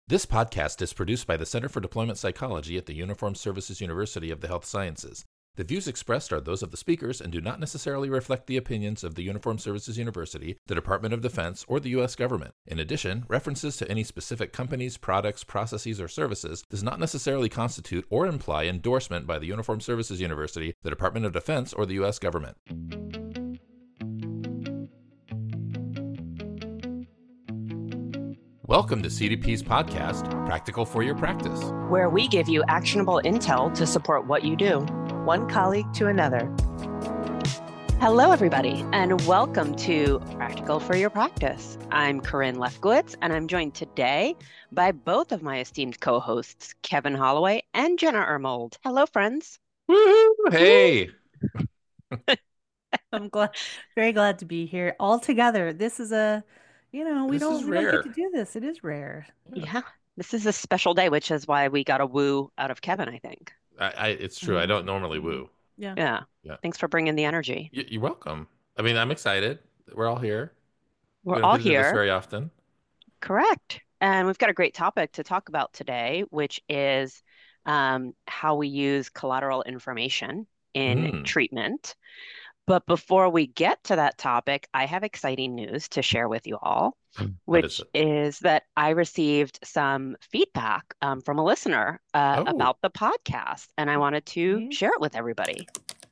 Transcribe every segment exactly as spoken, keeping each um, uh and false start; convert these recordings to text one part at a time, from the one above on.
This podcast is produced by the Center for Deployment Psychology at the Uniformed Services University of the Health Sciences. The views expressed are those of the speakers and do not necessarily reflect the opinions of the Uniformed Services University, the Department of Defense, or the U S government. In addition, references to any specific companies, products, processes, or services does not necessarily constitute or imply endorsement by the Uniformed Services University, the Department of Defense, or the U S government. Welcome to C D P's podcast, Practical for Your Practice, where we give you actionable intel to support what you do, one colleague to another. Hello, everybody, and welcome to Practical for Your Practice. I'm Corinne Lefkowitz, and I'm joined today by both of my esteemed co-hosts, Kevin Holloway and Jenna Ermold. Hello, friends. Woo! Hey! I'm glad, very glad to be here all together. This is a, you know, we This don't is we don't rare. get to do this. It is rare. Yeah, this is a special day, which is why we got a woo out of Kevin, I think. I, I, it's true. I don't normally woo. Yeah. Yeah. Yeah. Thanks for bringing the energy. Y- You're welcome. I mean, I'm excited. We're all here. We're We don't all get to do this here. very often. Correct. And we've got a great topic to talk about today, which is um, how we use collateral information in Mm. treatment. But before we get to that topic, I have exciting news to share with you all, What is which it? is that I received some feedback um, from a listener uh, Oh. about the podcast, and I wanted to Okay. share it with everybody.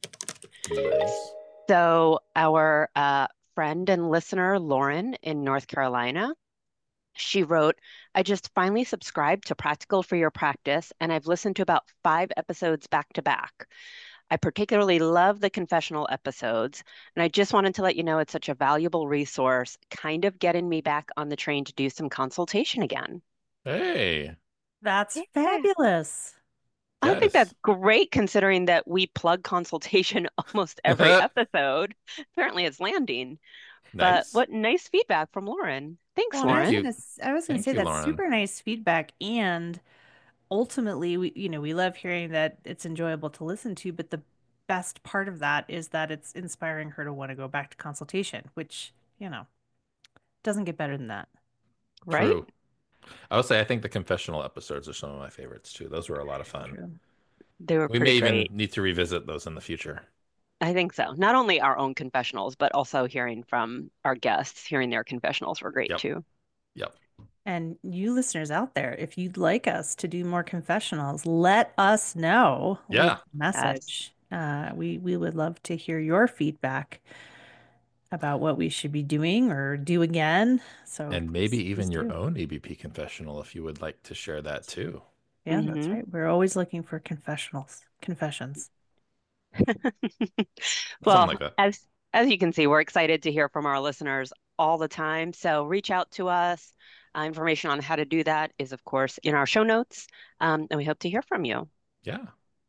Nice. So, our uh, friend and listener, Lauren in North Carolina, she wrote, I just finally subscribed to Practical for Your Practice, and I've listened to about five episodes back to back. I particularly love the confessional episodes, and I just wanted to let you know it's such a valuable resource, kind of getting me back on the train to do some consultation again. Hey. That's Yeah. fabulous. I think Yes. that's great considering that we plug consultation almost every episode. Apparently it's landing. But Nice. what nice feedback from Lauren. Thanks, Well, and I Lauren. was you. gonna, s- I was gonna Thank say you, that's Lauren. super nice feedback, and ultimately, we, you know, we love hearing that it's enjoyable to listen to, but the best part of that is that it's inspiring her to want to go back to consultation, which, you know, doesn't get better than that. Right? True. I would say I think the confessional episodes are some of my favorites too. Those were a lot of fun. True. They were We may pretty even great. need to revisit those in the future. I think so. Not only our own confessionals, but also hearing from our guests, hearing their confessionals were great Yep. too. Yep. And you listeners out there, if you'd like us to do more confessionals, let us know. Leave Yeah. a message. Uh, we we would love to hear your feedback about what we should be doing or do again. So And maybe please, please even your do. own E B P confessional if you would like to share that too. Yeah, that's Mhm. right. We're always looking for confessionals, confessions. Something Well, like that. as as you can see, we're excited to hear from our listeners all the time. So reach out to us. Uh, information on how to do that is, of course, in our show notes, um, and we hope to hear from you. Yeah.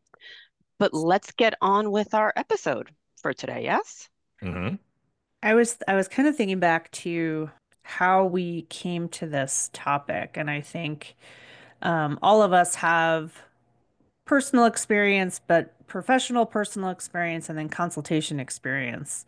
But let's get on with our episode for today. Yes? Mm-hmm. I was I was kind of thinking back to how we came to this topic, and I think um, all of us have personal experience, but professional personal experience, and then consultation experience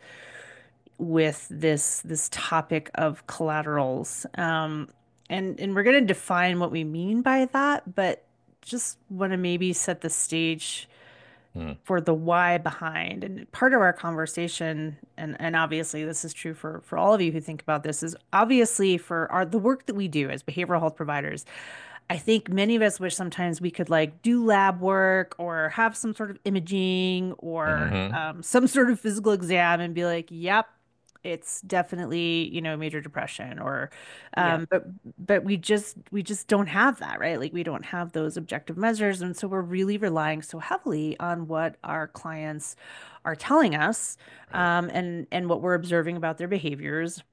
with this this topic of collaterals. Um, and and we're going to define what we mean by that, but just want to maybe set the stage Mm. for the why behind. And part of our conversation, and and obviously this is true for for all of you who think about this, is obviously for our the work that we do as behavioral health providers. I think many of us wish sometimes we could like do lab work or have some sort of imaging or Mm-hmm. um, some sort of physical exam and be like, yep, it's definitely, you know, major depression or Yeah. um but but we just we just don't have that, right? Like we don't have those objective measures, and so we're really relying so heavily on what our clients are telling us Right. um and and what we're observing about their behaviors.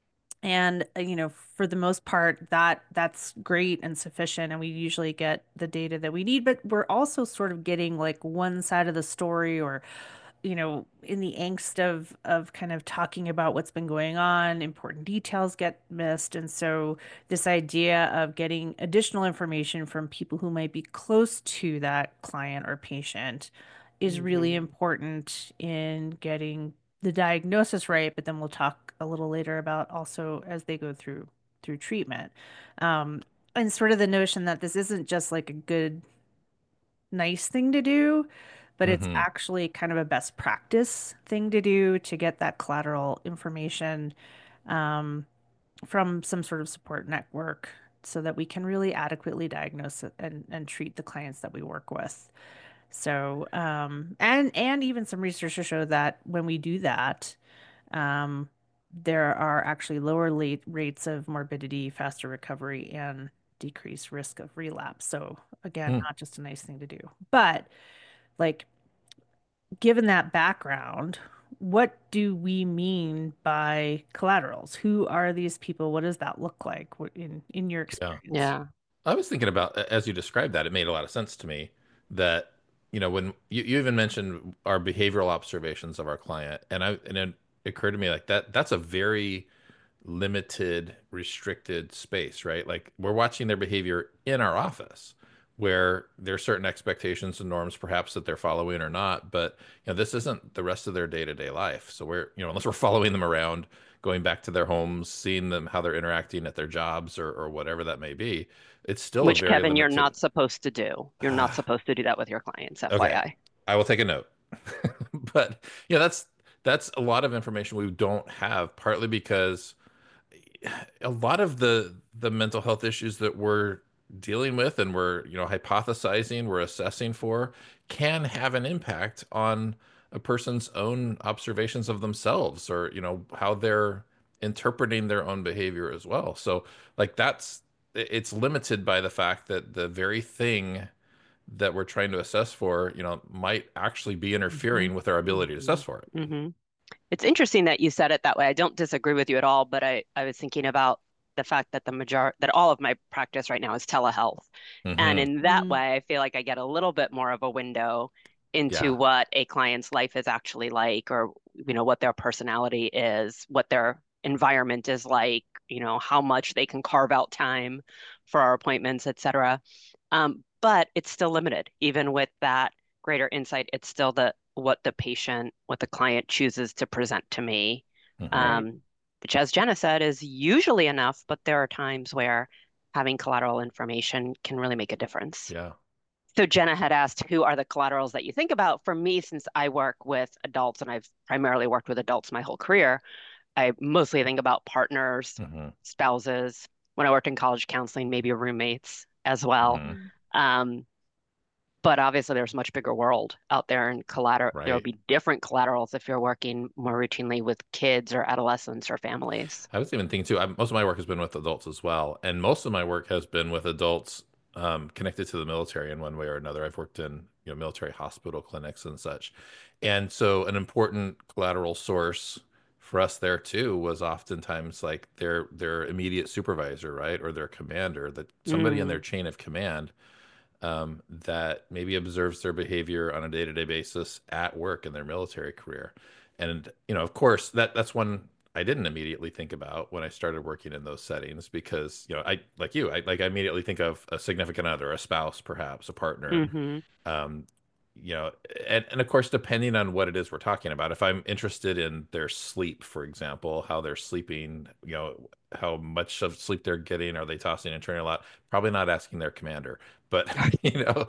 And uh, you know, for the most part, that that's great and sufficient, and we usually get the data that we need, but we're also sort of getting like one side of the story, or you know, in the angst of of kind of talking about what's been going on, important details get missed. And so this idea of getting additional information from people who might be close to that client or patient is really Mhm. important in getting the diagnosis right, but then we'll talk a little later about also as they go through through treatment. Um, and sort of the notion that this isn't just like a good, nice thing to do, but it's Hmm. actually kind of a best practice thing to do to get that collateral information um, from some sort of support network so that we can really adequately diagnose it and, and treat the clients that we work with. So, um, and and even some research to show that when we do that, um, there are actually lower late rates of morbidity, faster recovery, and decreased risk of relapse. So again, Hmm. not just a nice thing to do. But like, given that background, what do we mean by collaterals? Who are these people? What does that look like in in your Yeah. experience? Yeah. I was thinking about, as you described that, it made a lot of sense to me that, you know, when you, you even mentioned our behavioral observations of our client, and I and it occurred to me like that that's a very limited, restricted space, right? Like we're watching their behavior in our office where there's certain expectations and norms perhaps that they're following or not, but you know, this isn't the rest of their day-to-day life. So we're, you know, unless we're following them around, going back to their homes, seeing them how they're interacting at their jobs or or whatever that may be, it's still a Which, very Kevin, you're limited. not supposed to do. You're not supposed to do that with your clients, Okay, F Y I. I will take a note. But yeah, that's that's a lot of information we don't have, partly because a lot of the the mental health issues that we're dealing with and we're, you know, hypothesizing, we're assessing for, can have an impact on a person's own observations of themselves or, you know, how they're interpreting their own behavior as well. So, like that's it's limited by the fact that the very thing that we're trying to assess for, you know, might actually be Mhm. interfering with our ability to Hmm. assess for it. Hmm. It's interesting that you said it that way. I don't disagree with you at all, but I, I was thinking about the fact that the major that all of my practice right now is telehealth. And Hmm. in that Mm, way, I feel like I get a little bit more of a window into Yeah. what a client's life is actually like, or you know, what their personality is, what their environment is like, you know, how much they can carve out time for our appointments, et cetera. Um, but it's still limited. Even with that greater insight, it's still the what the patient, what the client chooses to present to me, Hmm. right. um, which, as Jenna said, is usually enough, but there are times where having collateral information can really make a difference. Yeah. So Jenna had asked, who are the collaterals that you think about? For me, since I work with adults and I've primarily worked with adults my whole career, I mostly think about partners, Hmm. spouses. When I worked in college counseling, maybe roommates as well. Hmm. Mm. Um, but obviously, there's a much bigger world out there, and collateral, there will Right. be different collaterals if you're working more routinely with kids or adolescents or families. I was even thinking too, I, most of my work has been with adults as well. And most of my work has been with adults um, connected to the military in one way or another. I've worked in, you know, military hospital clinics and such. And so an important collateral source for us there too was oftentimes like their their immediate supervisor, right? Or their commander, that somebody in their Mm, chain of command um, that maybe observes their behavior on a day-to-day basis at work in their military career. And, you know, of course, that that's one I didn't immediately think about when I started working in those settings because, you know, I like you, I like I immediately think of a significant other, a spouse, perhaps, a partner. hmm Um, you know, and, and of course, depending on what it is we're talking about, if I'm interested in their sleep, for example, how they're sleeping, you know, how much of sleep they're getting, are they tossing and turning a lot? Probably not asking their commander, but you know,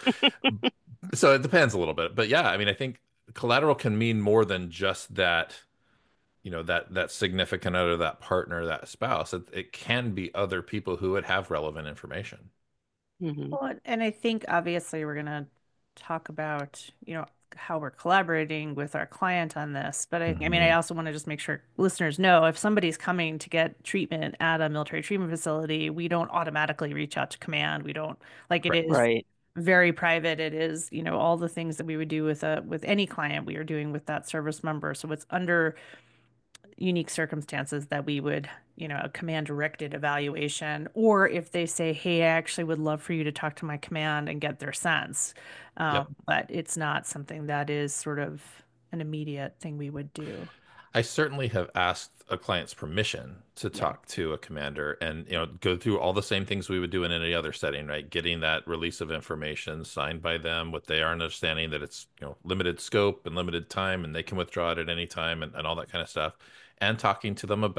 so it depends a little bit. But yeah, I mean, I think collateral can mean more than just that, you know, that that significant other, that partner, that spouse. It, it can be other people who would have relevant information. hmm Well, and I think obviously we're going to talk about, you know, how we're collaborating with our client on this. But I, I mean, I Hmm. also want to just make sure listeners know if somebody's coming to get treatment at a military treatment facility, we don't automatically reach out to command. We don't like it Right. is Right. very private. It is, you know, all the things that we would do with a with any client we are doing with that service member. So it's under unique circumstances that we would, you know, a command directed evaluation, or if they say, hey, I actually would love for you to talk to my command and get their sense. Um, Yep. but it's not something that is sort of an immediate thing we would do. I certainly have asked a client's permission to Yeah. talk to a commander and, you know, go through all the same things we would do in any other setting, right? Getting that release of information signed by them with their understanding that it's, you know, limited scope and limited time and they can withdraw it at any time and, and all that kind of stuff. And talking to them about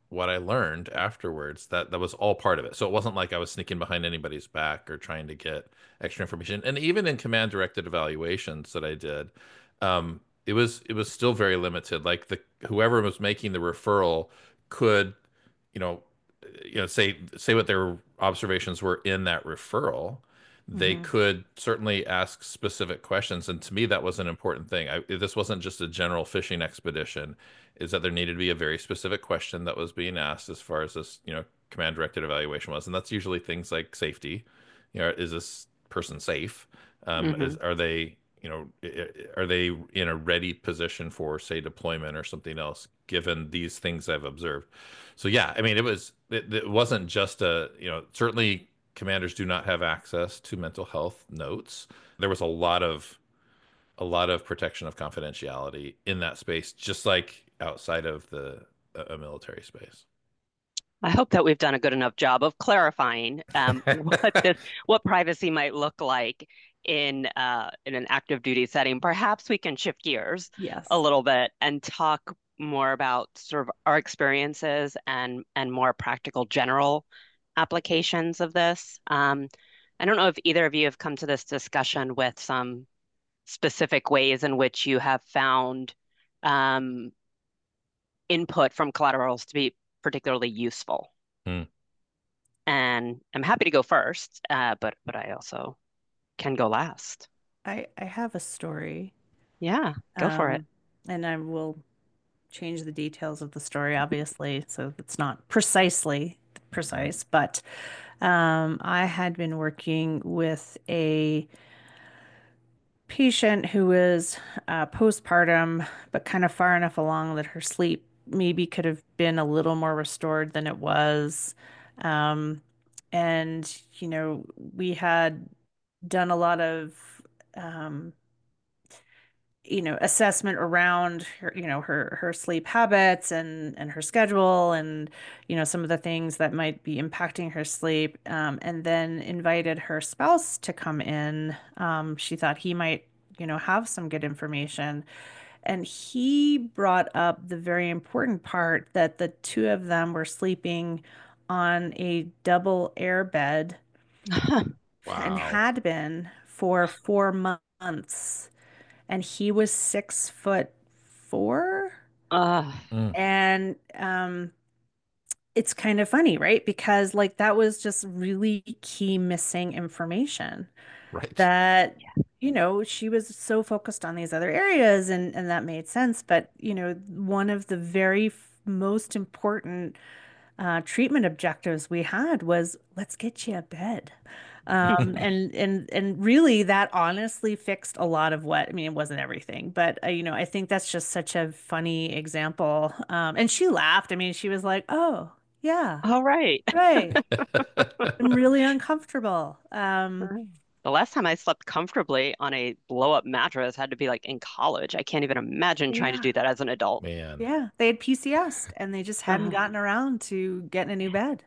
what I learned afterwards, that that was all part of it. So it wasn't like I was sneaking behind anybody's back or trying to get extra information. And even in command directed evaluations that I did, um, it was it was still very limited. Like the whoever was making the referral could, you know, you know, say say what their observations were in that referral. They Hmm. could certainly ask specific questions, and to me, that was an important thing. I, this wasn't just a general fishing expedition. Is that there needed to be a very specific question that was being asked as far as this, you know, command directed evaluation was, and that's usually things like safety. You know, is this person safe? Um, is Hmm. are they, you know, are they in a ready position for, say, deployment or something else, given these things I've observed? So yeah, I mean, it was it, it wasn't just a, you know, certainly commanders do not have access to mental health notes. There was a lot of a lot of protection of confidentiality in that space, just like outside of the a military space. I hope that we've done a good enough job of clarifying um, what this, what privacy might look like in uh, in an active duty setting. Perhaps we can shift gears a Yes. little bit and talk more about sort of our experiences and and more practical general applications of this. Um, I don't know if either of you have come to this discussion with some specific ways in which you have found um, input from collaterals to be particularly useful. Hmm. And I'm happy to go first, uh, but but I also can go last. I I have a story. Yeah, go for it. Um, and I will change the details of the story, obviously, so it's not precisely precise, but um, I had been working with a patient who was uh, postpartum, but kind of far enough along that her sleep maybe could have been a little more restored than it was. Um, and, you know, we had done a lot of um, you know, assessment around her, you know, her her sleep habits and and her schedule and, you know, some of the things that might be impacting her sleep. Um, and then invited her spouse to come in. Um, she thought he might, you know, have some good information. And he brought up the very important part that the two of them were sleeping on a double air bed and Wow. had been for four months, and he was six foot four. Uh, Mm, And um, it's kind of funny, right? Because like that was just really key missing information right. that, you know, she was so focused on these other areas and and that made sense. But, you know, one of the very f- most important uh, treatment objectives we had was let's get you a bed. Um, and and and really that honestly fixed a lot of what I mean, it wasn't everything, but uh, you know, I think that's just such a funny example. Um, and she laughed. I mean, she was like, "Oh, yeah, all right. right. I'm really uncomfortable." Um, The last time I slept comfortably on a blow-up mattress had to be like in college. I can't even imagine trying to yeah. do that as an adult. Man. Yeah, they had P C S'd and they just hadn't Uh, gotten around to getting a new bed.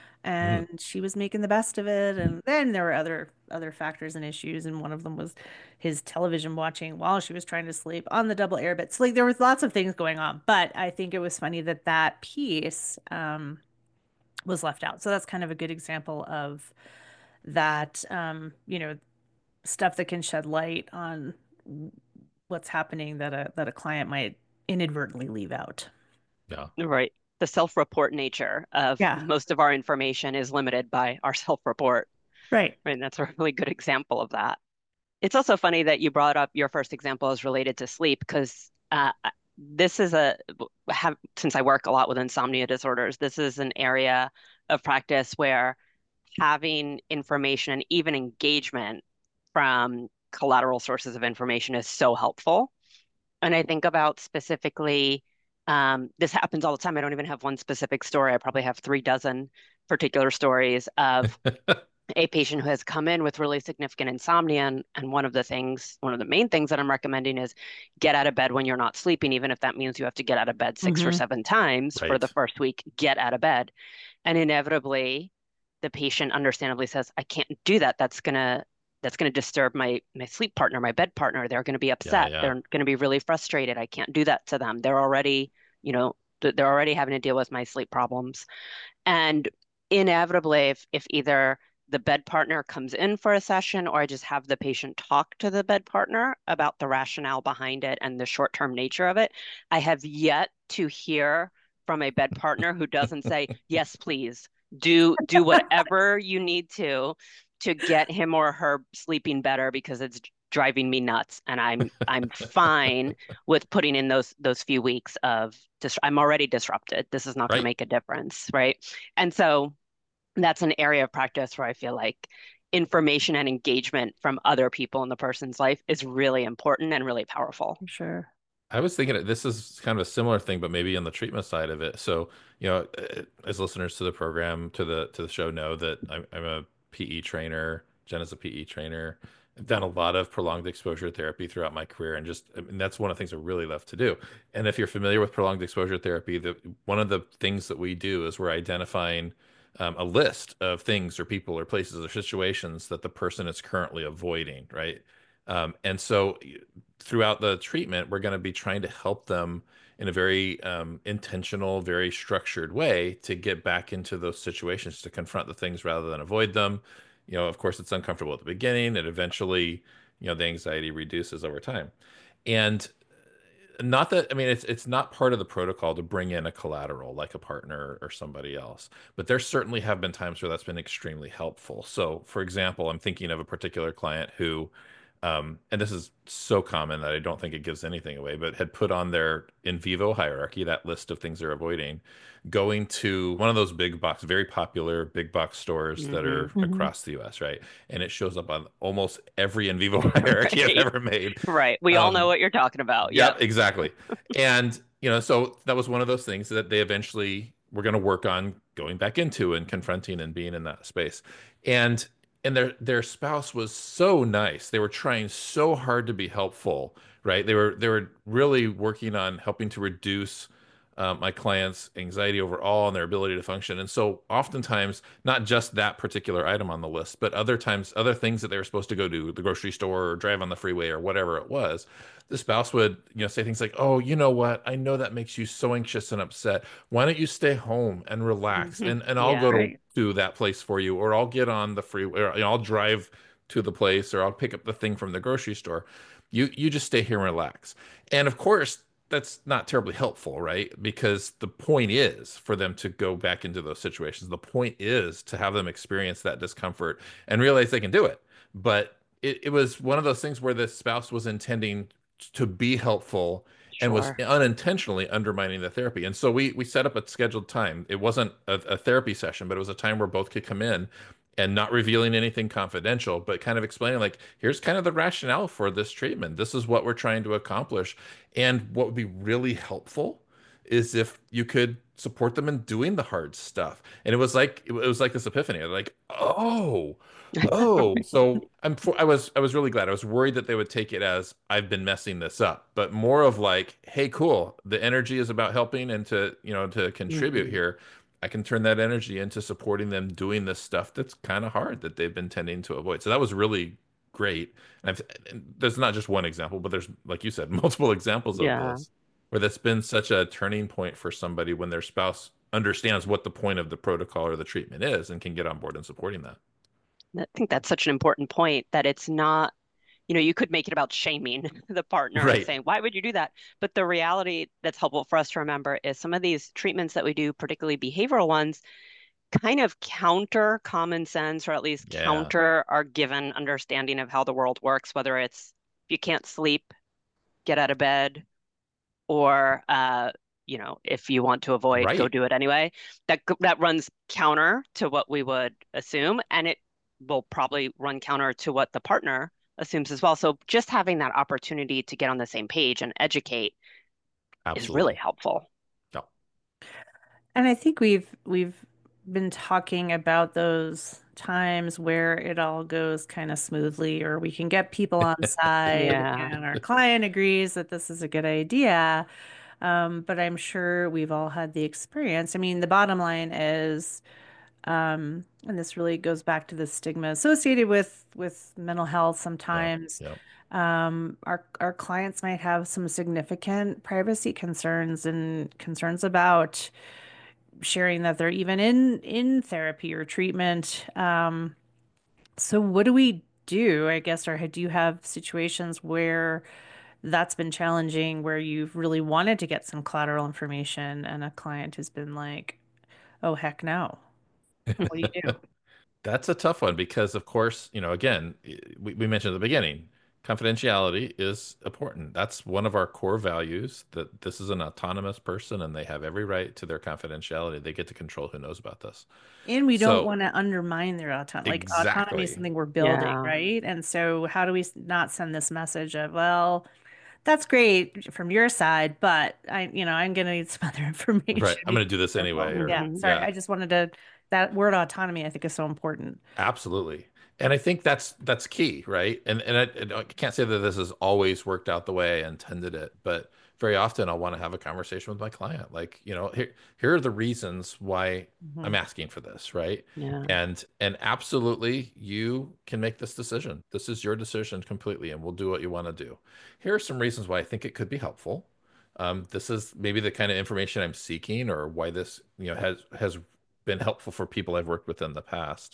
Mm. And she was making the best of it. And then there were other other factors and issues, and one of them was his television watching while she was trying to sleep on the double air bed. So like there was lots of things going on, but I think it was funny that that piece um, was left out. So that's kind of a good example of that, um, you know, stuff that can shed light on what's happening that a that a client might inadvertently leave out. Yeah. right. The self-report nature of Yeah, most of our information is limited by our self-report. right. Right. And that's a really good example of that. It's also funny that you brought up your first example as related to sleep because uh, this is a have since I work a lot with insomnia disorders, this is an area of practice where having information and even engagement from collateral sources of information is so helpful. And I think about specifically, um, this happens all the time. I don't even have one specific story. I probably have three dozen particular stories of a patient who has come in with really significant insomnia. And, and one of the things, one of the main things that I'm recommending is get out of bed when you're not sleeping, even if that means you have to get out of bed six or Hmm. seven times for the Right. first week, get out of bed. And inevitably, the patient understandably says, I can't do that. That's gonna that's gonna disturb my my sleep partner, my bed partner. They're gonna be Yeah, upset. yeah. They're gonna be really frustrated. I can't do that to them. They're already, you know, they're already having to deal with my sleep problems. And inevitably, if, if either the bed partner comes in for a session or I just have the patient talk to the bed partner about the rationale behind it and the short-term nature of it, I have yet to hear from a bed partner who doesn't say, yes, please, do do whatever you need to to get him or her sleeping better because it's driving me nuts and I'm I'm fine with putting in those those few weeks of dis- I'm already disrupted. This is not going to Right. make a difference, right? And so that's an area of practice where I feel like information and engagement from other people in the person's life is really important and really powerful. For sure. I was thinking that this is kind of a similar thing, but maybe on the treatment side of it. So, you know, uh, as listeners to the program, to the to the show know that I'm, I'm a P E trainer. Jen is a P E trainer. I've done a lot of prolonged exposure therapy throughout my career, and just I mean, that's one of the things I really love to do. And if you're familiar with prolonged exposure therapy, the one of the things that we do is we're identifying um, a list of things or people or places or situations that the person is currently avoiding, right? Um, and so throughout the treatment, we're going to be trying to help them in a very um, intentional, very structured way to get back into those situations, to confront the things rather than avoid them. You know, of course, it's uncomfortable at the beginning, and eventually, you know, the anxiety reduces over time. And not that, I mean, it's it's not part of the protocol to bring in a collateral like a partner or somebody else, but there certainly have been times where that's been extremely helpful. So, for example, I'm thinking of a particular client who um, and this is so common that I don't think it gives anything away, but had put on their in vivo hierarchy, that list of things they're avoiding, going to one of those big box, very popular big box stores that Hmm. are Hmm. across the U S, right? And it shows up on almost every in vivo hierarchy I've Right. ever made. Right. We all know Um, what you're talking about. Yep, Yep. exactly. And, you know, so that was one of those things that they eventually were going to work on going back into and confronting and being in that space. And and their their spouse was so nice. They were trying so hard to be helpful, right? They were they were really working on helping to reduce um, my clients' anxiety overall and their ability to function. And so oftentimes, not just that particular item on the list, but other times, other things that they were supposed to go to the grocery store or drive on the freeway or whatever it was, the spouse would, you know, say things like, "Oh, you know what? I know that makes you so anxious and upset. Why don't you stay home and relax, Hmm. and and I'll Yeah. go to Right. to that place for you, or I'll get on the freeway, or you know, I'll drive to the place, or I'll pick up the thing from the grocery store. You you just stay here and relax." And of course, that's not terribly helpful, right? Because the point is for them to go back into those situations. The point is to have them experience that discomfort and realize they can do it. But it, it was one of those things where the spouse was intending to be helpful and was Sure. unintentionally undermining the therapy. And so we we set up a scheduled time. It wasn't a, a therapy session, but it was a time where both could come in and not revealing anything confidential, but kind of explaining like, here's kind of the rationale for this treatment. This is what we're trying to accomplish. And what would be really helpful is if you could support them in doing the hard stuff. And it was like it was like this epiphany. Like, oh, oh. So I'm I was I was really glad. I was worried that they would take it as I've been messing this up, but more of like, hey, cool. The energy is about helping and to, you know, to contribute Hmm. here. I can turn that energy into supporting them doing this stuff that's kind of hard that they've been tending to avoid. So that was really great. And, I've, and there's not just one example, but there's, like you said, multiple examples of Yeah. this where that's been such a turning point for somebody when their spouse understands what the point of the protocol or the treatment is and can get on board in supporting that. I think that's such an important point that it's not, you know, you could make it about shaming the partner and Right. saying, why would you do that? But the reality that's helpful for us to remember is some of these treatments that we do, particularly behavioral ones, kind of counter common sense or at least Yeah. counter our given understanding of how the world works, whether it's if you can't sleep, get out of bed, or uh, you know, if you want to avoid, go Right. do it anyway. That that runs counter to what we would assume, and it will probably run counter to what the partner assumes as well. So just having that opportunity to get on the same page and educate is really Absolutely. helpful. Yeah. And I think we've we've been talking about those times where it all goes kind of smoothly, or we can get people on side Yeah. and our client agrees that this is a good idea. Um, but I'm sure we've all had the experience. I mean, the bottom line is Um, and this really goes back to the stigma associated with with mental health Yeah. sometimes. Yeah. Um, our our clients might have some significant privacy concerns and concerns about sharing that they're even in in therapy or treatment. Um, so what do we do, I guess, or do you have situations where that's been challenging, where you've really wanted to get some collateral information and a client has been like, oh, heck no. What do you do? That's a tough one because, of course, you know, again, we, we mentioned at the beginning, confidentiality is important. That's one of our core values, that this is an autonomous person and they have every right to their confidentiality. They get to control who knows about this. And we don't So, want to undermine their autonomy. Like autonomy is exactly. something we're building, Yeah. right? And so how do we s- not send this message of, well, that's great from your side, but I, you know, I'm gonna need some other Right. information. I'm Be going to do this careful. anyway. Or, Yeah, Hmm. sorry. yeah. I just wanted to, that word autonomy, I think is so important. Absolutely. And I think that's that's key, right? And and I, and I can't say that this has always worked out the way I intended it, but very often I'll want to have a conversation with my client. Like, you know, here here are the reasons why Hmm. I'm asking for this, right? Yeah. And and absolutely you can make this decision. This is your decision completely, and we'll do what you want to do. Here are some reasons why I think it could be helpful. Um, this is maybe the kind of information I'm seeking, or why this, you know, has has been helpful for people I've worked with in the past.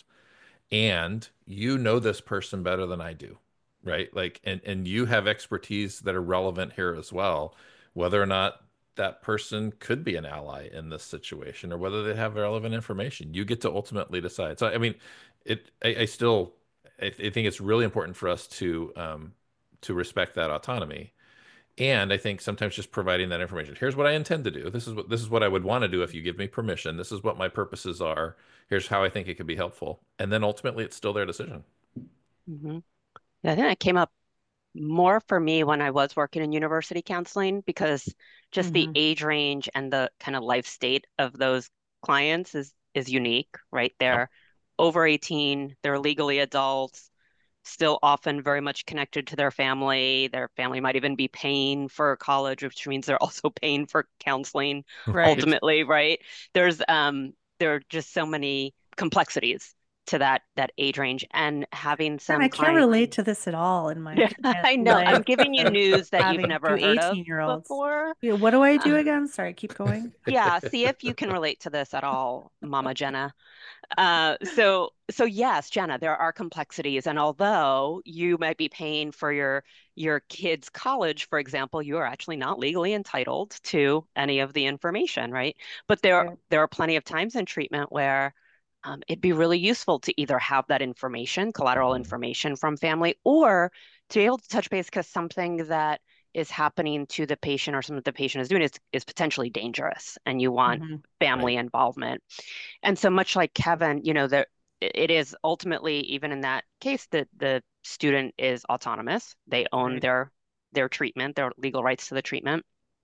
And you know this person better than I do, right? Like, and and you have expertise that are relevant here as well, whether or not that person could be an ally in this situation, or whether they have relevant information. You get to ultimately decide. So, I mean, it. I, I still, I, I think it's really important for us to um, to respect that autonomy. And I think sometimes just providing that information. Here's what I intend to do. This is what this is what I would want to do if you give me permission. This is what my purposes are. Here's how I think it could be helpful. And then ultimately it's still their decision. Hmm. Yeah, I think that came up more for me when I was working in university counseling because just the Hmm. age range and the kind of life state of those clients is is unique, right? Yep. They're over eighteen, they're legally adults, still often very much connected to their family. Their family might even be paying for college, which means they're also paying for counseling Right. Right. ultimately, right? There's um there are just so many complexities to that that age range and having And some I can't clients. relate to this at all, in my opinion. I know I'm Like giving you of news that you've having two never heard of eighteen year olds. before. Yeah, what do I Uh, do again? Sorry, keep going. yeah, see if you can relate to this at all, Mama Jenna. Uh, so, so yes, Jenna, there are complexities, and although you might be paying for your your kid's college, for example, you are actually not legally entitled to any of the information, right? But there Right. there are plenty of times in treatment where um, it'd be really useful to either have that information, collateral Mhm. information from family, or to be able to touch base because something that is happening to the patient or something that the patient is doing is is potentially dangerous, and you want Hmm. family Right. involvement. And so much like Kevin, you know, that it is ultimately, even in that case, that the student is autonomous. They own Right. their their treatment, their legal rights to the treatment.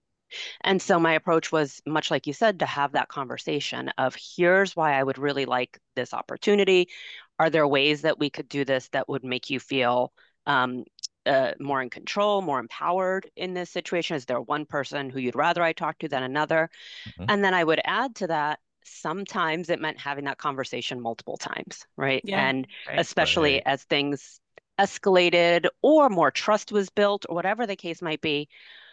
And so my approach was much like you said, to have that conversation of here's why I would really like this opportunity. Are there ways that we could do this that would make you feel um, uh, more in control, more empowered in this situation? Is there one person who you'd rather I talk to than another? Mhm. And then I would add to that, sometimes it meant having that conversation multiple times, right? Yeah. And Right. especially Right. as things escalated or more trust was built or whatever the case might be,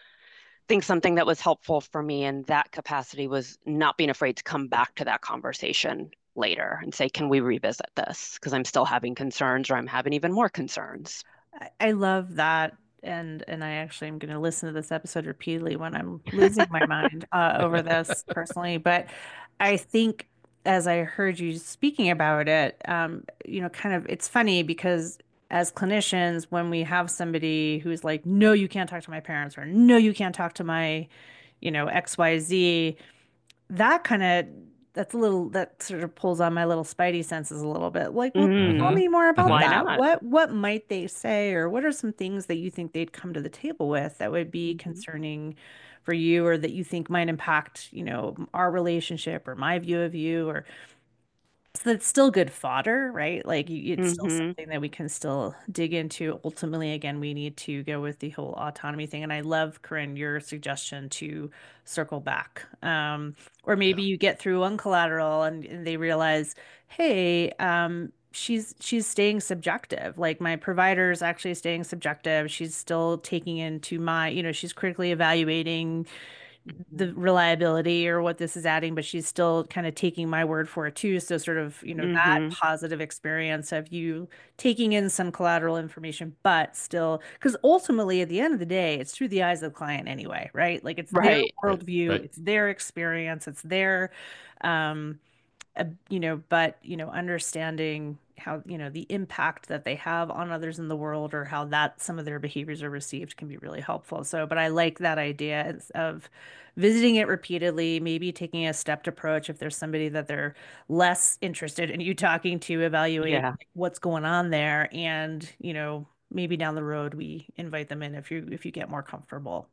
I think something that was helpful for me in that capacity was not being afraid to come back to that conversation later and say, can we revisit this? Because I'm still having concerns or I'm having even more concerns. I, I love that. And and I actually am going to listen to this episode repeatedly when I'm losing my mind uh, over this personally. But I think as I heard you speaking about it, um, you know, kind of it's funny because as clinicians, when we have somebody who's like, no, you can't talk to my parents, or no, you can't talk to my, you know, X Y Z, that kind of that's a little that sort of pulls on my little spidey senses a little bit. Like, well, tell Mm, Hmm. me more about Hmm. why that. not? What what might they say, or what are some things that you think they'd come to the table with that would be Mhm. concerning for you, or that you think might impact, you know, our relationship or my view of you, or so that's still good fodder, right? Like you, it's still Mm-hmm. something that we can still dig into. Ultimately, again, we need to go with the whole autonomy thing. And I love, Corinne, your suggestion to circle back. Um, or Yeah. maybe you get through one collateral and, and they realize, hey, um, she's she's staying subjective. Like my provider is actually staying subjective. She's still taking into my, you know, she's critically evaluating the reliability or what this is adding, but she's still kind of taking my word for it too. So sort of, you know, that Mm-hmm. positive experience of you taking in some collateral information, but still, because ultimately at the end of the day, it's through the eyes of the client anyway, right? Like it's their Right. Right. worldview, Right. it's their experience, it's their um uh, you know, but, you know, understanding how, you know, the impact that they have on others in the world or how that some of their behaviors are received can be really helpful. So, but I like that idea of visiting it repeatedly, maybe taking a stepped approach if there's somebody that they're less interested in you talking to, evaluate Yeah. what's going on there. And, you know, maybe down the road we invite them in if you if you get more comfortable.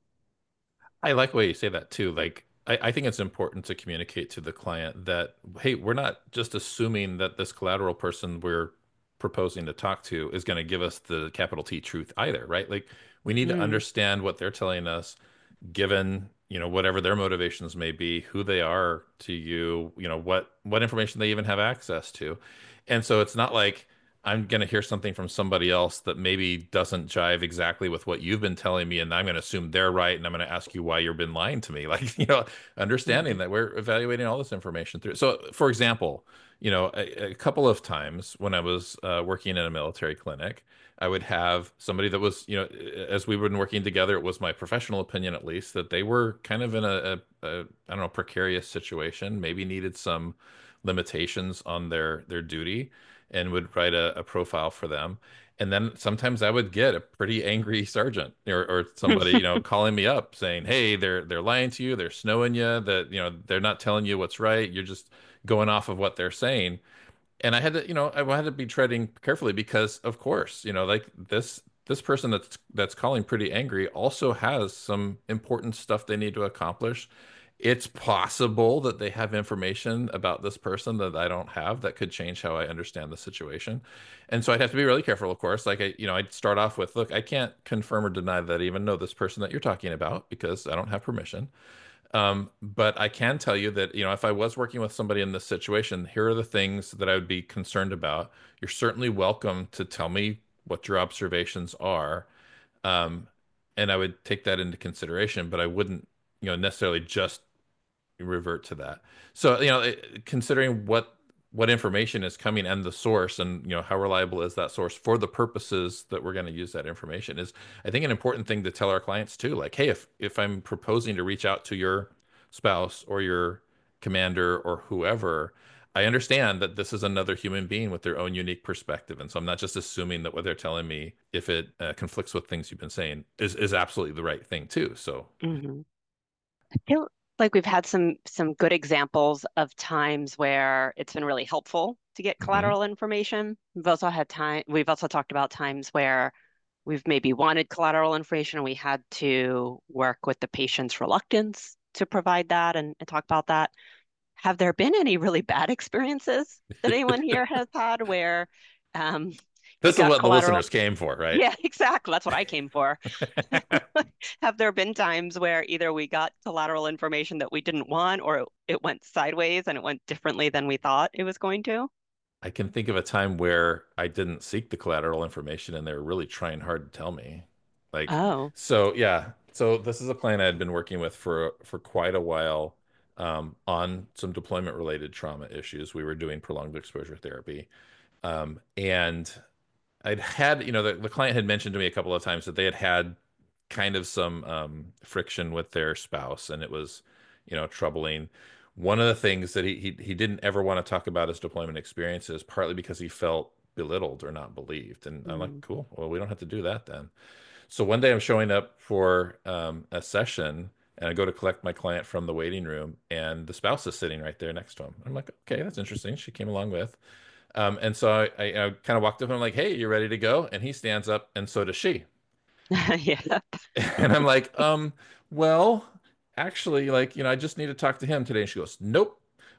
I like the way you say that too. Like, I, I think it's important to communicate to the client that, hey, we're not just assuming that this collateral person we're proposing to talk to is going to give us the capital T truth either, right? Like, we need to Mm. understand what they're telling us, given, you know, whatever their motivations may be, who they are to you, you know, what what information they even have access to. And so it's not like I'm going to hear something from somebody else that maybe doesn't jive exactly with what you've been telling me, and I'm going to assume they're right, and I'm going to ask you why you've been lying to me. Like, you know, understanding Mhm. that we're evaluating all this information through. So, for example, you know, a, a couple of times when I was uh, working in a military clinic, I would have somebody that was, you know, as we've been working together, it was my professional opinion at least that they were kind of in a, a, a I don't know, precarious situation, maybe needed some limitations on their their duty and would write a, a profile for them. And then sometimes I would get a pretty angry sergeant or, or somebody, you know, calling me up saying, "Hey, they're they're lying to you, they're snowing you, that you know they're not telling you what's right. You're just going off of what they're saying." And I had to, you know, I had to be treading carefully because, of course, you know, like this this person that's that's calling pretty angry also has some important stuff they need to accomplish. It's possible that they have information about this person that I don't have that could change how I understand the situation. And so I'd have to be really careful, of course. Like I, you know, I'd start off with, look, I can't confirm or deny that I even know this person that you're talking about because I don't have permission. Um, but I can tell you that, you know, if I was working with somebody in this situation, here are the things that I would be concerned about. You're certainly welcome to tell me what your observations are. Um, and I would take that into consideration, but I wouldn't, you know, necessarily just revert to that. So, you know, it- considering what what information is coming and the source and, you know, how reliable is that source for the purposes that we're going to use that information is, I think, an important thing to tell our clients too. Like, hey, if if I'm proposing to reach out to your spouse or your commander or whoever, I understand that this is another human being with their own unique perspective. And so I'm not just assuming that what they're telling me, if it uh, conflicts with things you've been saying, is, is absolutely the right thing too. So, Mm-hmm. I feel like we've had some some good examples of times where it's been really helpful to get mhm. collateral information. We've also had time, we've also talked about times where we've maybe wanted collateral information and we had to work with the patient's reluctance to provide that and, and talk about that. Have there been any really bad experiences that anyone here has had where um, you This is got what the collateral? listeners came for, right? Yeah, exactly. That's what I came for. Have there been times where either we got collateral information that we didn't want or it, it went sideways and it went differently than we thought it was going to? I can think of a time where I didn't seek the collateral information and they were really trying hard to tell me. Like, Oh. so yeah. So this is a client I had been working with for for quite a while um, on some deployment related trauma issues. We were doing prolonged exposure therapy. Um, and I'd had, you know, the, the client had mentioned to me a couple of times that they had had kind of some um, friction with their spouse, and it was, you know, troubling. One of the things that he, he he didn't ever want to talk about his deployment experiences, partly because he felt belittled or not believed. And I'm like, Mm. cool, well, we don't have to do that then. So one day I'm showing up for um, a session, and I go to collect my client from the waiting room, and the spouse is sitting right there next to him. I'm like, okay, that's interesting. She came along with. Um, and so I, I, I kind of walked up and I'm like, hey, you ready to go? And he stands up, and so does she. Yeah. And I'm like, um, well, actually, like, you know, I just need to talk to him today. And she goes, nope.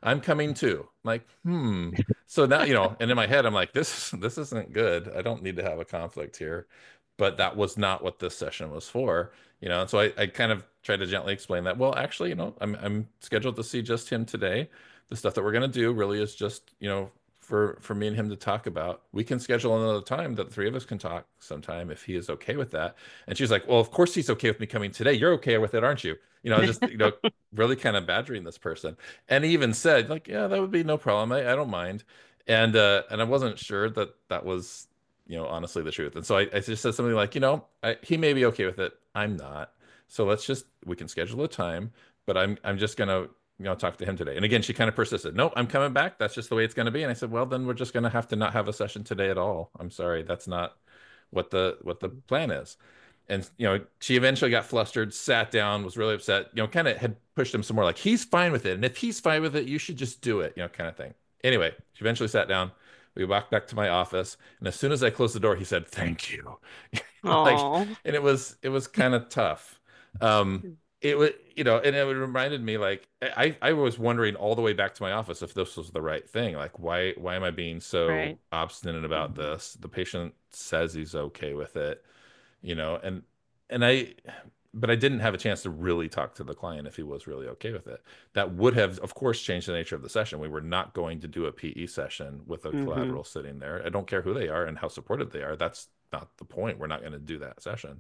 I'm coming too. I'm like, hmm. So now, you know, and in my head, I'm like, this this isn't good. I don't need to have a conflict here. But that was not what this session was for, you know. And so I, I kind of tried to gently explain that. Well, actually, you know, I'm I'm scheduled to see just him today. The stuff that we're gonna do really is just, you know, for for me and him to talk about. We can schedule another time that the three of us can talk sometime if he is okay with that. And she's like, well, of course he's okay with me coming today. You're okay with it, aren't you? You know, just, you know, really kind of badgering this person. And he even said, like, yeah, that would be no problem. I, I don't mind. And uh, and I wasn't sure that that was, you know, honestly the truth. And so I, I just said something like, you know, I, he may be okay with it. I'm not. So let's just, we can schedule a time, but I'm I'm just gonna, you know, talk to him today. And again, she kind of persisted. No, I'm coming back. That's just the way it's going to be. And I said, well, then we're just going to have to not have a session today at all. I'm sorry. That's not what the what the plan is. And, you know, she eventually got flustered, sat down, was really upset, you know, kind of had pushed him some more like, he's fine with it. And if he's fine with it, you should just do it, you know, kind of thing. Anyway, she eventually sat down. We walked back to my office. And as soon as I closed the door, he said, thank you. Like, Oh. and it was, it was kind of tough. Um, it was, you know, and it reminded me like, I, I was wondering all the way back to my office if this was the right thing. Like, why, why am I being so Right. obstinate about Mhm. this? The patient says he's okay with it, you know, and and I but I didn't have a chance to really talk to the client if he was really okay with it. That would have, of course, changed the nature of the session. We were not going to do a P E session with a Mhm. collateral sitting there. I don't care who they are and how supportive they are. That's not the point. We're not going to do that session.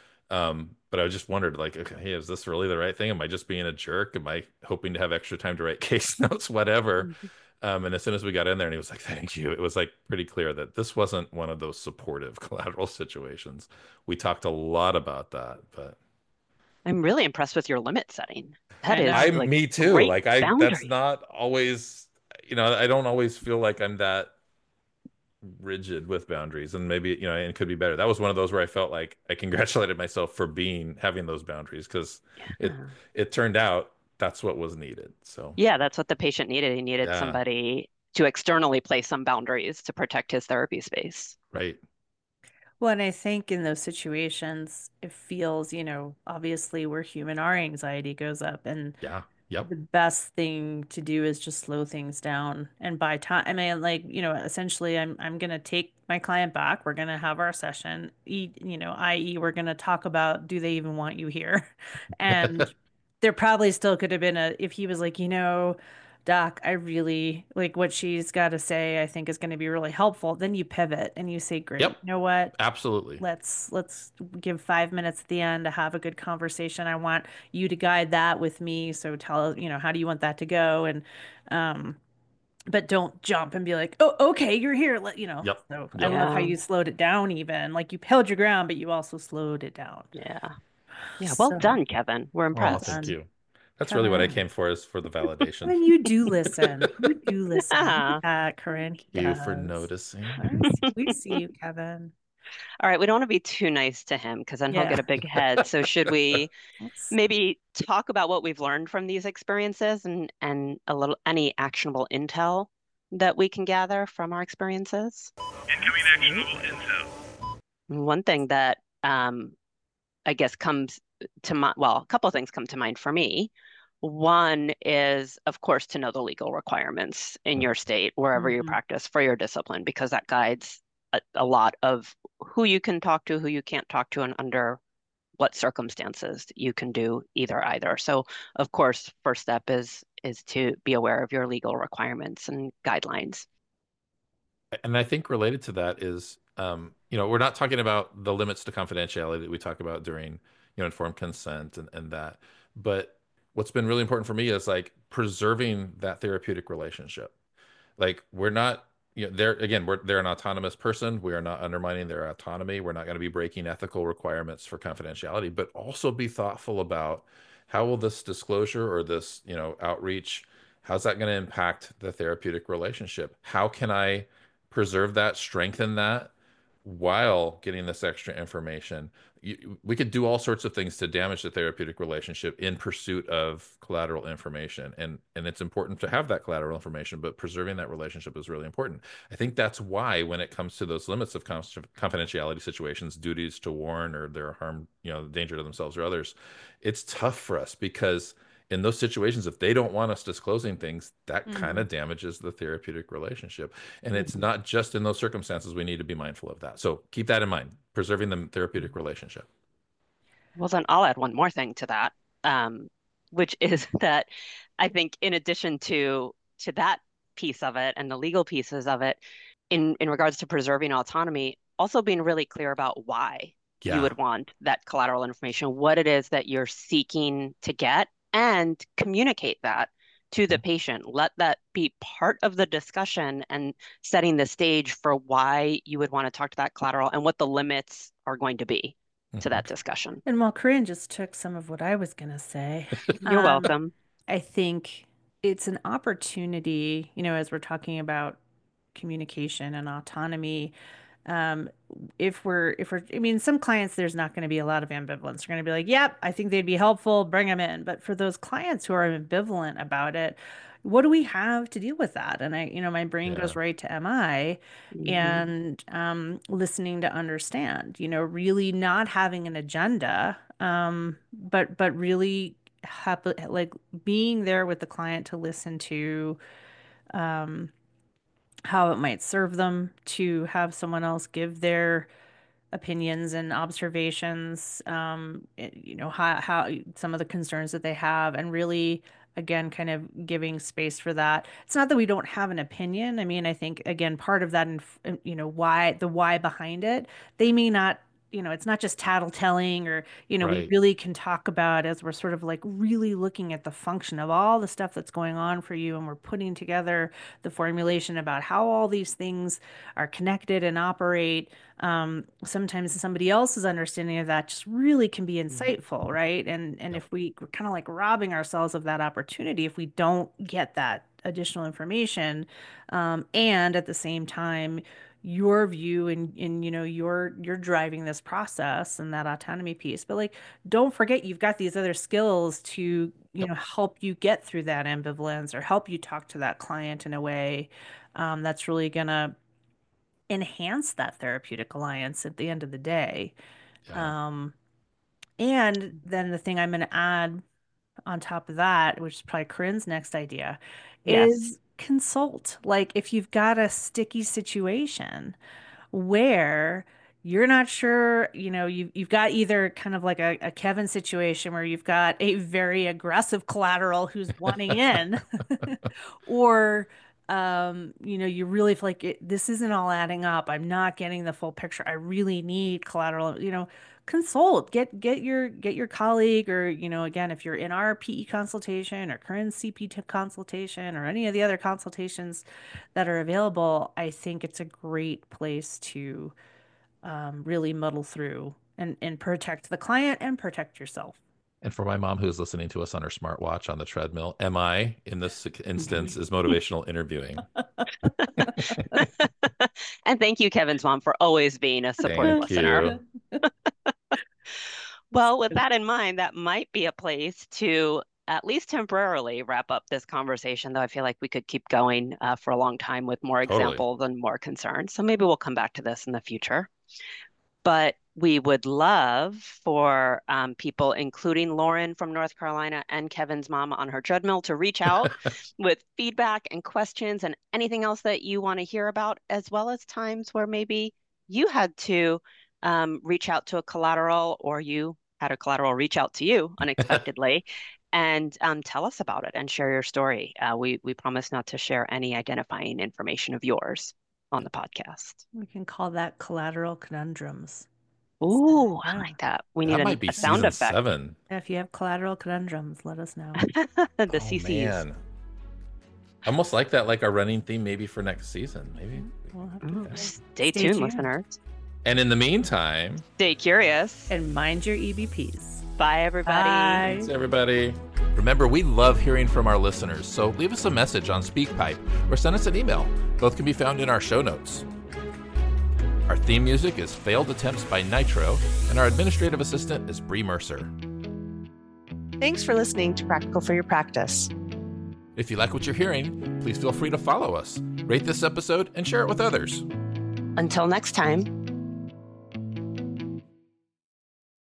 Um, but I just wondered, like, okay, hey, is this really the right thing? Am I just being a jerk? Am I hoping to have extra time to write case notes, whatever? Mhm. Um, and as soon as we got in there and he was like, thank you, it was like pretty clear that this wasn't one of those supportive collateral situations. We talked a lot about that, but I'm really impressed with your limit setting. That I is know. I'm like me too. great Like I that's boundary. not always, you know, I don't always feel like I'm that rigid with boundaries and maybe, you know, and it could be better. That was one of those where I felt like I congratulated myself for being having those boundaries because it Yeah. it turned out that's what was needed. So, Yeah, that's what the patient needed. He needed yeah, somebody to externally place some boundaries to protect his therapy space. right. Well, and I think in those situations, it feels, you know, obviously we're human, our anxiety goes up, and Yeah. Yep. the best thing to do is just slow things down. And by time, I mean, like, you know, essentially, I'm I'm gonna take my client back. We're gonna have our session. E, you know, i e, we're gonna talk about do they even want you here? And there probably still could have been a if he was like, you know, Doc, I really like what she's got to say. I think is going to be really helpful. Then you pivot and you say, Yep. great, you know what? Absolutely. Let's let's give five minutes at the end to have a good conversation. I want you to guide that with me. So tell, you know, how do you want that to go? And um, but don't jump and be like, oh, okay, you're here. Let you know. Yep. So I Yep. love how Yeah. you slowed it down even. Like you held your ground, but you also slowed it down. Yeah. Yeah. Well So done, Kevin. We're Oh, well thank impressed. done, you. That's really what I Kevin. came for is for the validation. Kevin, you do listen. You do listen. Look at Yeah. that, Corinne. Thank He you for does. noticing. I see, we see you, Kevin. All right. We don't want to be too nice to him because then he'll get Yeah. a big head. So should we Let's maybe talk about what we've learned from these experiences and and a little any actionable intel that we can gather from our experiences? Incoming actionable absolutely. intel. One thing that um, I guess comes to mind, well, a couple of things come to mind for me. One is, of course, to know the legal requirements in your state, wherever you Hmm. practice for your discipline, because that guides a, a lot of who you can talk to, who you can't talk to, and under what circumstances you can do either either. So, of course, first step is is to be aware of your legal requirements and guidelines. And I think related to that is, um, you know, we're not talking about the limits to confidentiality that we talk about during, you know, informed consent and, and that. But what's been really important for me is like preserving that therapeutic relationship. Like we're not, you know, they're again, we're they're an autonomous person. We are not undermining their autonomy. We're not going to be breaking ethical requirements for confidentiality, but also be thoughtful about how will this disclosure or this, you know, outreach, how's that going to impact the therapeutic relationship? How can I preserve that, strengthen that while getting this extra information? You, we could do all sorts of things to damage the therapeutic relationship in pursuit of collateral information, and and it's important to have that collateral information, but preserving that relationship is really important. I think that's why when it comes to those limits of confidentiality situations, duties to warn or their harm, you know, danger to themselves or others, it's tough for us because in those situations, if they don't want us disclosing things, that Mhm. kind of damages the therapeutic relationship. And it's not just in those circumstances we need to be mindful of that. So keep that in mind, preserving the therapeutic relationship. Well, then I'll add one more thing to that, um, which is that I think in addition to to that piece of it and the legal pieces of it, in in regards to preserving autonomy, also being really clear about why you Yeah. would want that collateral information, what it is that you're seeking to get, and communicate that to the patient. Let that be part of the discussion and setting the stage for why you would want to talk to that collateral and what the limits are going to be to Mhm. that discussion. And while Corinne just took some of what I was going to say, You're um, welcome. I think it's an opportunity, you know, as we're talking about communication and autonomy. Um, if we're, if we're, I mean, some clients, there's not going to be a lot of ambivalence. They're going to be like, yep, I think they'd be helpful, bring them in. But for those clients who are ambivalent about it, what do we have to deal with that? And I, you know, my brain Yeah. goes right to M I Mhm. and um, listening to understand, you know, really not having an agenda, um, but but really happy, like being there with the client to listen to um, how it might serve them to have someone else give their opinions and observations, um, it- you know, how, how some of the concerns that they have, and really, again, kind of giving space for that. It's not that we don't have an opinion. I mean, I think, again, part of that, inf- you know, why the why behind it, they may not, you know, it's not just tattletelling or, you know, we Right. really can talk about as we're sort of like really looking at the function of all the stuff that's going on for you. And we're putting together the formulation about how all these things are connected and operate. Um, sometimes somebody else's understanding of that just really can be insightful, right? And and Yep. if we, we're kind of like robbing ourselves of that opportunity if we don't get that additional information, um, and at the same time, your view and and you know you're you're driving this process and that autonomy piece. But like, don't forget you've got these other skills to you Yep. know help you get through that ambivalence or help you talk to that client in a way um, that's really gonna enhance that therapeutic alliance at the end of the day. Yeah. Um, and then the thing I'm going to add on top of that, which is probably Corinne's next idea, Yes. is consult. Like if you've got a sticky situation where you're not sure, you know, you've you've got either kind of like a, a Kevin situation where you've got a very aggressive collateral who's wanting in, or um, you know, you really feel like it, this isn't all adding up. I'm not getting the full picture. I really need collateral, you know, consult, get get your get your colleague, or, you know, again, if you're in our P E consultation or current C P T consultation or any of the other consultations that are available, I think it's a great place to um, really muddle through and, and protect the client and protect yourself. And for my mom who's listening to us on her smartwatch on the treadmill, M I in this instance is motivational interviewing. And thank you, Kevin's mom, for always being a supportive Thank listener. you. Well, with that in mind, that might be a place to at least temporarily wrap up this conversation, though I feel like we could keep going uh, for a long time with more Totally. examples and more concerns. So maybe we'll come back to this in the future. But we would love for um, people, including Lauren from North Carolina and Kevin's mom on her treadmill, to reach out with feedback and questions and anything else that you want to hear about, as well as times where maybe you had to um, reach out to a collateral or you had a collateral reach out to you unexpectedly. And um, tell us about it and share your story. Uh, we we promise not to share any identifying information of yours on the podcast. We can call that collateral conundrums. Ooh, I Yeah. like that. We need That a, might be a sound season effect. seven. If you have collateral conundrums, let us know. The Oh, C Cs. man. Almost like that, like our running theme maybe for next season. Maybe. We'll have to Ooh, go. stay, Stay tuned, tuned. listeners. And in the meantime, Stay curious. And mind your E B Ps. Bye, everybody. Bye. thanks everybody. Remember, we love hearing from our listeners, so leave us a message on SpeakPipe or send us an email. Both can be found in our show notes. Our theme music is Failed Attempts by Nitro, and our administrative assistant is Bree Mercer. Thanks for listening to Practical for Your Practice. If you like what you're hearing, please feel free to follow us, rate this episode, and share it with others. Until next time,